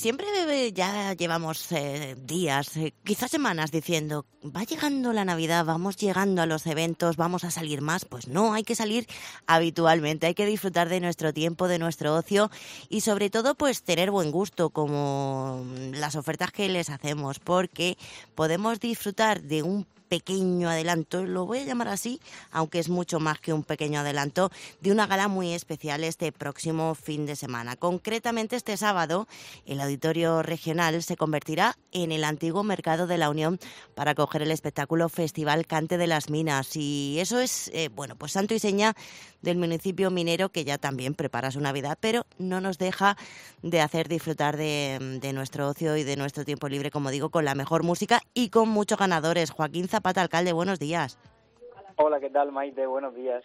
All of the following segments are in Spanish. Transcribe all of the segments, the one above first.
siempre ya llevamos días, quizás semanas diciendo, va llegando la Navidad, vamos llegando a los eventos, vamos a salir más. Pues no, hay que salir habitualmente, hay que disfrutar de nuestro tiempo, de nuestro ocio y sobre todo pues tener buen gusto como las ofertas que les hacemos, porque podemos disfrutar de un pequeño adelanto, lo voy a llamar así, aunque es mucho más que un pequeño adelanto, de una gala muy especial este próximo fin de semana. Concretamente este sábado, el Auditorio Regional se convertirá en el antiguo Mercado de la Unión para acoger el espectáculo Festival Cante de las Minas. Y eso es, pues santo y seña del municipio minero, que ya también prepara su Navidad, pero no nos deja de hacer disfrutar de nuestro ocio y de nuestro tiempo libre, como digo, con la mejor música y con muchos ganadores. Joaquín Zapata, alcalde, buenos días. Hola, ¿qué tal, Maite? Buenos días.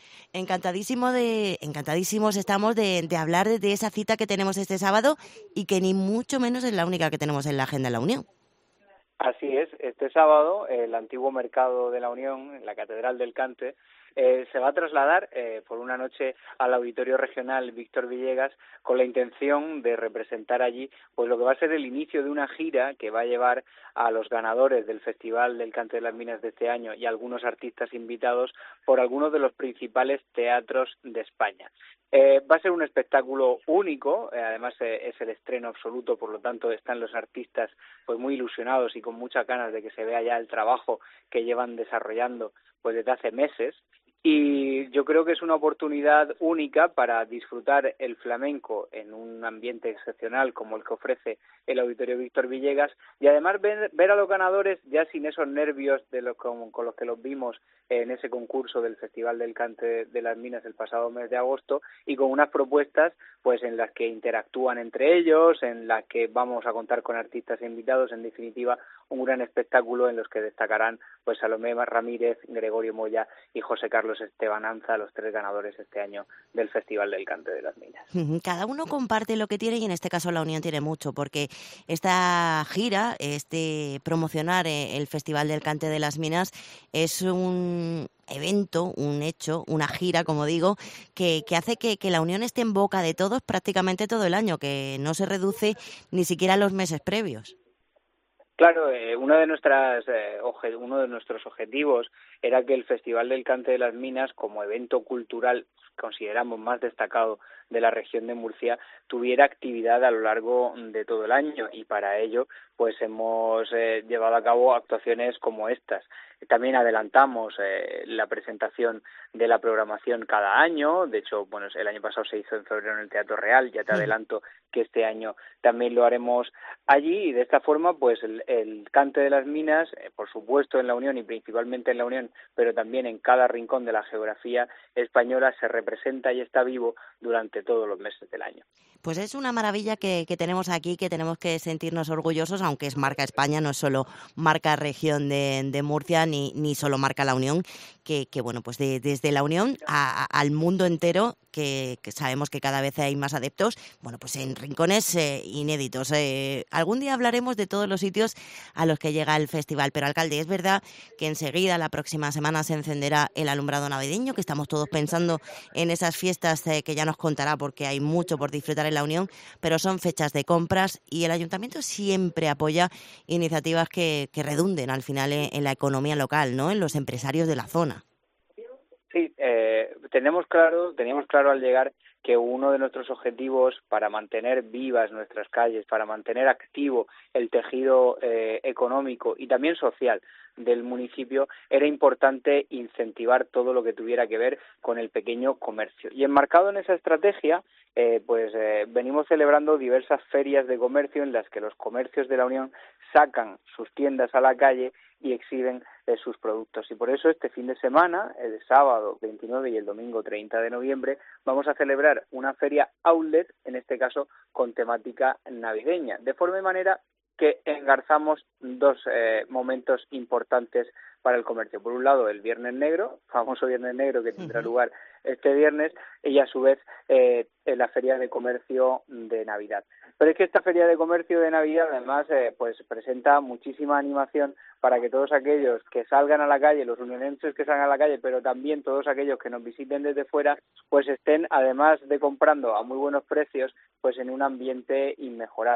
Encantadísimos estamos de hablar de esa cita que tenemos este sábado y que ni mucho menos es la única que tenemos en la agenda de la Unión. Así es, este sábado el antiguo Mercado de la Unión, en la Catedral del Cante, se va a trasladar por una noche al Auditorio Regional Víctor Villegas con la intención de representar allí pues lo que va a ser el inicio de una gira que va a llevar a los ganadores del Festival del Cante de las Minas de este año y a algunos artistas invitados por algunos de los principales teatros de España. Va a ser un espectáculo único, además es el estreno absoluto, por lo tanto están los artistas pues muy ilusionados y con muchas ganas de que se vea ya el trabajo que llevan desarrollando pues desde hace meses. Y yo creo que es una oportunidad única para disfrutar el flamenco en un ambiente excepcional como el que ofrece el Auditorio Víctor Villegas y además ver a los ganadores ya sin esos nervios con los que los vimos en ese concurso del Festival del Cante de las Minas el pasado mes de agosto y con unas propuestas pues en las que interactúan entre ellos, en las que vamos a contar con artistas e invitados, en definitiva un gran espectáculo en los que destacarán pues Salomé Ramírez, Gregorio Moya y José Carlos Estebananza, los tres ganadores este año del Festival del Cante de las Minas. Cada uno comparte lo que tiene y en este caso la Unión tiene mucho, porque esta gira, promocionar el Festival del Cante de las Minas es un evento, un hecho, una gira, como digo, que hace que la Unión esté en boca de todos prácticamente todo el año, que no se reduce ni siquiera a los meses previos. Claro, uno de nuestros objetivos era que el Festival del Cante de las Minas, como evento cultural consideramos más destacado de la región de Murcia, tuviera actividad a lo largo de todo el año y para ello pues hemos llevado a cabo actuaciones como estas. También adelantamos la presentación de la programación cada año. De hecho, bueno, el año pasado se hizo en febrero en el Teatro Real. Ya te adelanto que este año también lo haremos allí y de esta forma pues el Cante de las Minas, por supuesto en la Unión y principalmente en la Unión, pero también en cada rincón de la geografía española se representa y está vivo durante todos los meses del año. Pues es una maravilla que tenemos aquí, que tenemos que sentirnos orgullosos, aunque es marca España, no es solo marca región de Murcia, ni solo marca la Unión, que bueno, pues desde la Unión al mundo entero, que sabemos que cada vez hay más adeptos, bueno, pues en rincones inéditos. Algún día hablaremos de todos los sitios a los que llega el festival, pero alcalde, es verdad que enseguida, la próxima semana, se encenderá el alumbrado navideño, que estamos todos pensando en esas fiestas que ya nos contará, porque hay mucho por disfrutar en la Unión, pero son fechas de compras y el Ayuntamiento siempre apoya iniciativas que redunden al final en la economía local, ¿no? En los empresarios de la zona. Sí, teníamos claro al llegar que uno de nuestros objetivos para mantener vivas nuestras calles, para mantener activo el tejido económico y también social del municipio, era importante incentivar todo lo que tuviera que ver con el pequeño comercio. Y enmarcado en esa estrategia, venimos celebrando diversas ferias de comercio en las que los comercios de la Unión sacan sus tiendas a la calle y exhiben sus productos. Y por eso este fin de semana, el sábado 29 y el domingo 30 de noviembre, vamos a celebrar una feria outlet, en este caso con temática navideña, de forma y manera que engarzamos dos momentos importantes para el comercio. Por un lado, el Viernes Negro, famoso Viernes Negro que tendrá lugar este viernes, y a su vez la Feria de Comercio de Navidad. Pero es que esta Feria de Comercio de Navidad además pues presenta muchísima animación para que todos aquellos que salgan a la calle, los unionenses que salgan a la calle, pero también todos aquellos que nos visiten desde fuera, pues estén, además de comprando a muy buenos precios, pues en un ambiente inmejorable.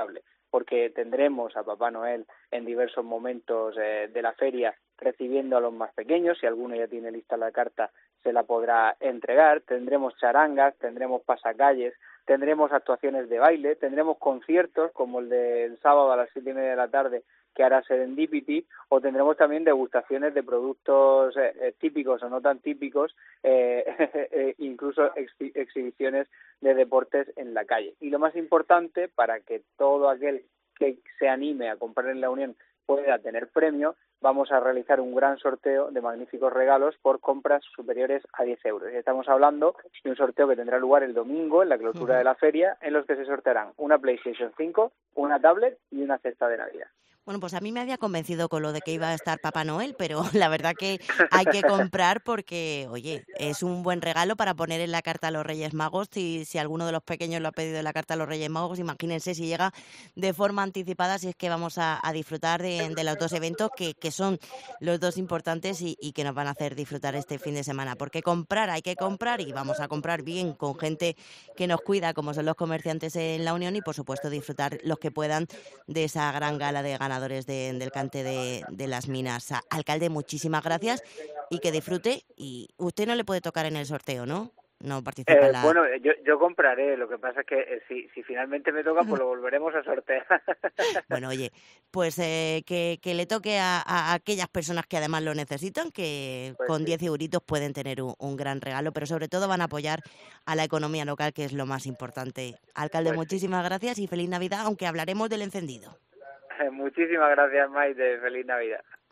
porque tendremos a Papá Noel en diversos momentos de la feria recibiendo a los más pequeños. Si alguno ya tiene lista la carta, se la podrá entregar. Tendremos charangas, tendremos pasacalles, tendremos actuaciones de baile, tendremos conciertos como el del sábado a las 7:30 de la tarde, que hará Serendipity, o tendremos también degustaciones de productos típicos o no tan típicos, incluso exhibiciones de deportes en la calle. Y lo más importante, para que todo aquel que se anime a comprar en la Unión pueda tener premio, vamos a realizar un gran sorteo de magníficos regalos por compras superiores a 10 euros. Y estamos hablando de un sorteo que tendrá lugar el domingo, en la clausura de la feria, en los que se sortearán una PlayStation 5, una tablet y una cesta de Navidad. Bueno, pues a mí me había convencido con lo de que iba a estar Papá Noel, pero la verdad que hay que comprar porque, oye, es un buen regalo para poner en la carta a los Reyes Magos. Si alguno de los pequeños lo ha pedido en la carta a los Reyes Magos, imagínense si llega de forma anticipada, si es que vamos a disfrutar de los dos eventos que son los dos importantes y que nos van a hacer disfrutar este fin de semana. Porque comprar hay que comprar y vamos a comprar bien con gente que nos cuida, como son los comerciantes en la Unión, y por supuesto disfrutar los que puedan de esa gran gala de ganadores del cante de las minas. Alcalde, muchísimas gracias y que disfrute. Y usted no le puede tocar en el sorteo, ¿no? No participa en la... Bueno, yo compraré, lo que pasa es que si finalmente me toca, pues lo volveremos a sortear. Bueno, oye, pues que le toque a aquellas personas que además lo necesitan, que Pues con sí. 10 euritos pueden tener un gran regalo, pero sobre todo van a apoyar a la economía local, que es lo más importante. Alcalde, Pues sí. muchísimas gracias y feliz Navidad, aunque hablaremos del encendido. Muchísimas gracias, Maite. Feliz Navidad.